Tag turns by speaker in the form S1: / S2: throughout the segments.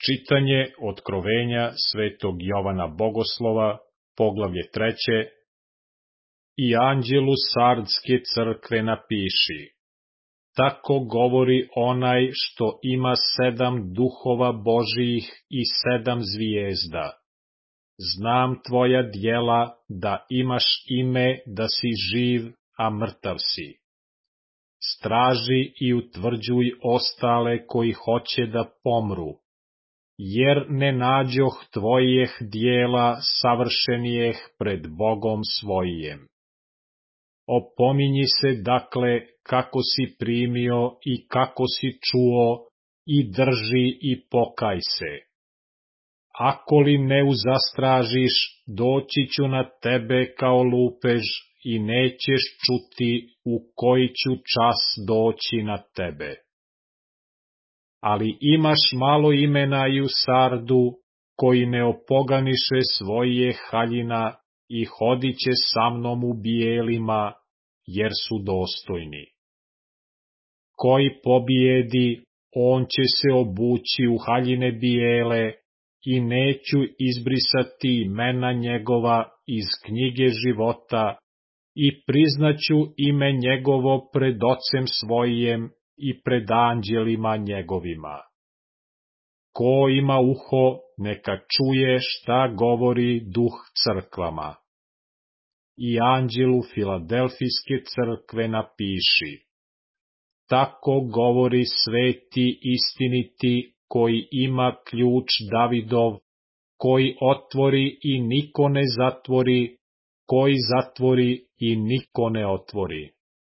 S1: Čitanje Otkrovenja svetog Jovana Bogoslova, poglavlje 3. I anđelu Sardske crkve napiši: tako govori onaj što ima 7 duhova Božijih i 7 zvijezda. Znam tvoja djela, da imaš ime da si živ, a mrtav si. Straži i utvrđuj ostale koji hoće da pomru, jer ne nađoh tvojih djela savršenijeh pred Bogom svojim. Opominji se dakle kako si primio i kako si čuo, i drži i pokaj se. Ako li ne uzastražiš, doći ću na tebe kao lupež i nećeš čuti u koji ću čas doći na tebe. Ali imaš malo imena i u Sardu, koji ne opoganiše svoje haljina i hodiće sa mnom u bijelima, jer su dostojni. Koji pobijedi, on će se obući u haljine bijele, i neću izbrisati imena njegova iz knjige života, i priznaću ime njegovo pred Ocem svojim i pred anđelima njegovima. Ko ima uho, neka čuje šta govori Duh crkvama. I anđelu Filadelfijske crkve napiši: tako govori sveti istiniti, koji ima ključ Davidov, koji otvori i niko ne zatvori, koji zatvori i niko ne otvori.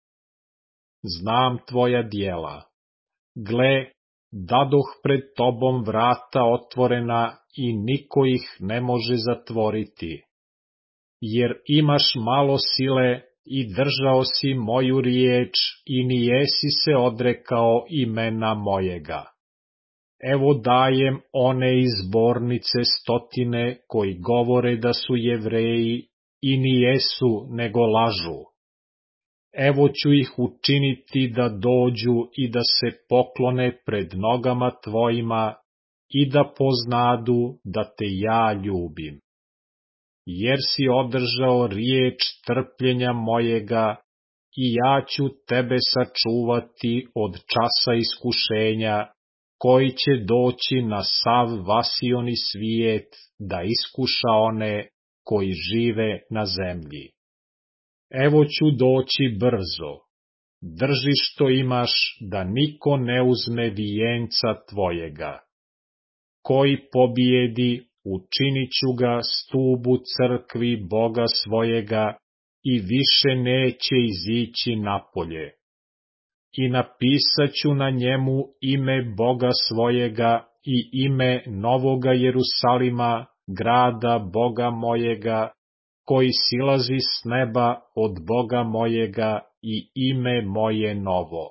S1: Znam tvoja djela. Gle, dadoh pred tobom vrata otvorena i niko ih ne može zatvoriti. Jer imaš malo sile i držao si moju riječ i nijesi se odrekao imena mojega. Evo dajem one iz zbornice 100 koji govore da su Jevreji i nijesu nego lažu. Evo ću ih učiniti da dođu i da se poklone pred nogama tvojima i da poznadu da te ja ljubim. Jer si održao riječ trpljenja mojega i ja ću tebe sačuvati od časa iskušenja, koji će doći na sav vasioni svijet da iskuša one koji žive na zemlji. Evo ću doći brzo, drži što imaš, da niko ne uzme vijenca tvojega. Koji pobijedi, učinit ću ga stubu crkvi Boga svojega i više neće izići napolje. I napisat ću na njemu ime Boga svojega i ime Novoga Jerusalima, grada Boga mojega, koji silazi s neba od Boga mojega, i ime moje novo.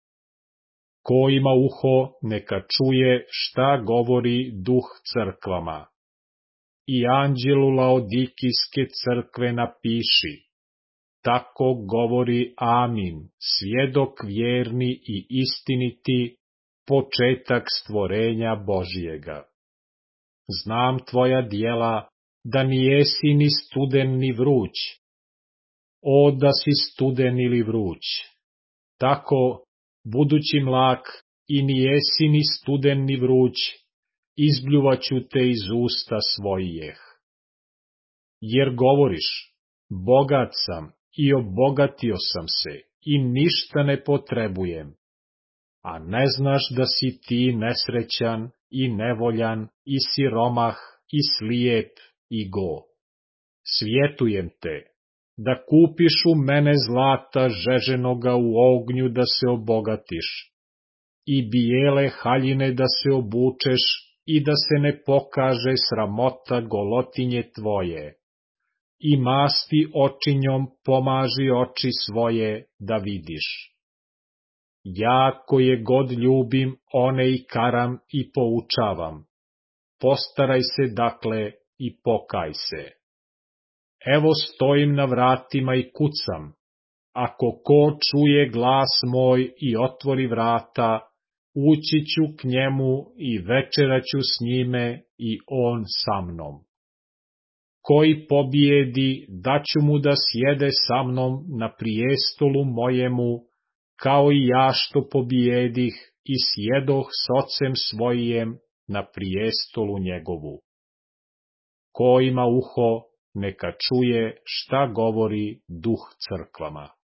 S1: Ko ima uho, neka čuje šta govori Duh crkvama. I anđelu Laodikijske crkve napiši: tako govori Amin, svjedok vjerni i istiniti, početak stvorenja Božijega. Znam tvoja djela, da nijesi ni studen ni vruć. O, da si studen ili vruć! Tako, budući mlak, i nijesi ni studen ni vruć, izbljuvaću te iz usta svojih. Jer govoriš: bogat sam i obogatio sam se i ništa ne potrebujem, a ne znaš da si ti nesrećan i nevoljan i siromah i slijep i go. Svjetujem te, da kupiš u mene zlata žeženoga u ognju da se obogatiš, i bijele haljine da se obučeš i da se ne pokaže sramota golotinje tvoje, i masti očinjom pomaži oči svoje da vidiš. Ja koje god ljubim, one i karam i poučavam. Postaraj se dakle i pokaj se. Evo stojim na vratima i kucam. Ako ko čuje glas moj i otvori vrata, ući ću k njemu i večeraću s njime i on sa mnom. Koji pobijedi, daću mu da sjede sa mnom na prijestolu mojemu, kao i ja što pobijedih i sjedoh s ocem svojim na prijestolu njegovu. Ko ima uho, neka čuje šta govori Duh crkvama.